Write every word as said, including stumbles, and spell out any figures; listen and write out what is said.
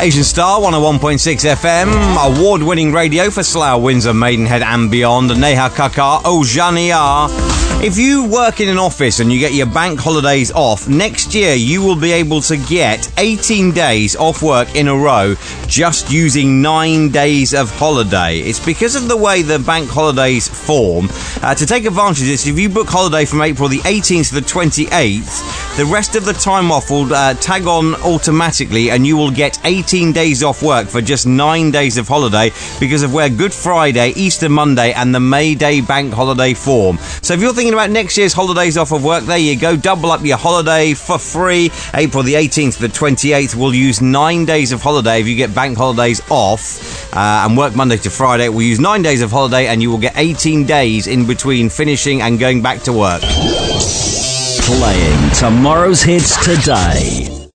Asian Star one oh one point six F M, award-winning radio for Slough, Windsor, Maidenhead and beyond. Neha Kakar, Ojania. If you work in an office and you get your bank holidays off, next year you will be able to get eighteen days off work in a row just using nine days of holiday. It's because of the way the bank holidays form. Uh, to take advantage of this, if you book holiday from April the eighteenth to the twenty-eighth, the rest of the time off will uh, tag on automatically and you will get eighteen days off work for just nine days of holiday because of where Good Friday, Easter Monday and the May Day bank holiday form. So if you're thinking about next year's holidays off of work, there you go. Double up your holiday for free. April the eighteenth to the twenty-eighth will use nine days of holiday if you get bank holidays off uh, and work Monday to Friday. We'll use nine days of holiday and you will get eighteen days in between finishing and going back to work. Playing tomorrow's hits today.